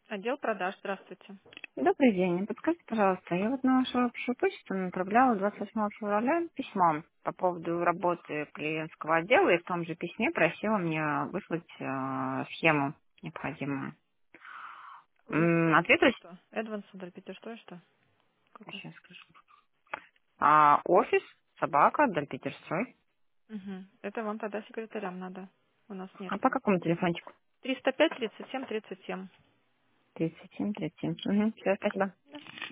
Отдел продаж, здравствуйте. Добрый день. Подскажите, пожалуйста, я вот на вашу общую почту направляла 28 февраля письмо по поводу работы клиентского отдела, и в том же письме просила мне выслать схему необходимую. Выслать Ответ есть, что? Эдванс, Дальпетер, что и что? Какой? сейчас скажу. Офис, собака, Дальпетерстрой. Угу. Это вам тогда секретарям надо. У нас нет. А по какому телефончику? 305 37 37. 37, 37. Угу, все, спасибо.